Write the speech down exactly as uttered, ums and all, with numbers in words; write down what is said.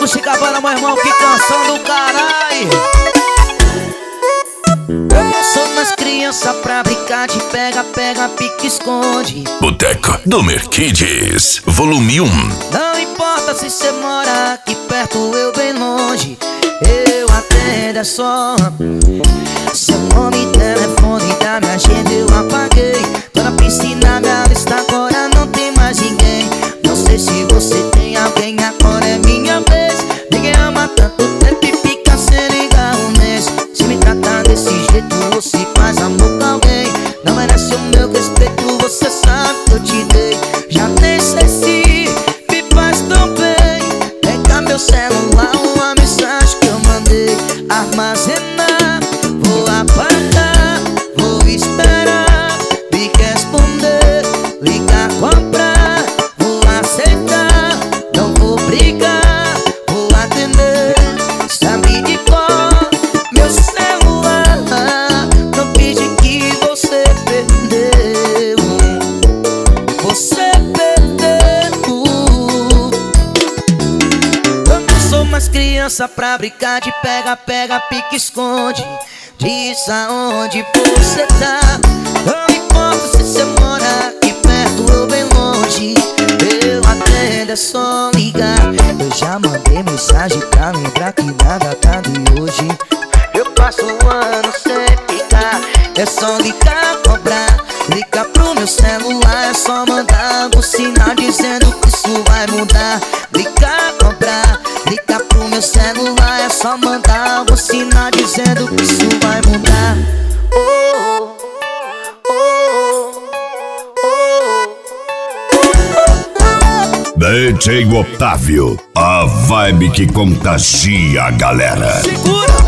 do Chicabana, meu irmão, que canção do caralho. Eu não sou mais criança pra brincar de pega, pega, pique, esconde. Boteca do Mercedes, volume um. Não importa se cê mora aqui perto ou eu bem longe, eu atendo, é só seu nome e telefone da minha agenda eu apaguei. Tô na piscina, minha lista agora não tem mais ninguém. Não sei se você tem alguém, agora é minha vez. Ninguém ama tanto tempo e fica sem ligar um mês. Se me tratar desse jeito, você faz amor com alguém. Não merece o meu respeito, você sabe que eu te dei. Já nem sei se me faz tão bem. Pega meu celular, uma mensagem que eu mandei. Armazenar, vou apagar, vou esperar me responder, ligar, comprar, vou aceitar, não vou brigar, vou atender. Sabe de cor meu celular, não pedi que você perdeu, você perdeu. Eu não sou mais criança pra brincar de pega, pega, pique, esconde. Diz aonde você tá. Não importa se você mora aqui perto ou bem longe, eu atendo, é só ligar. Eu já mandei mensagem pra lembrar que na data de hoje eu passo um ano sem ficar. É só ligar, cobrar, ligar pro meu celular. É só mandar um sinal dizendo que isso vai mudar. Ligar, cobrar, ligar pro meu celular. É só mandar um sinal dizendo que isso vai mudar. Oh, oh, oh, oh. D J Otávio, a vibe que contagia a galera. Segura!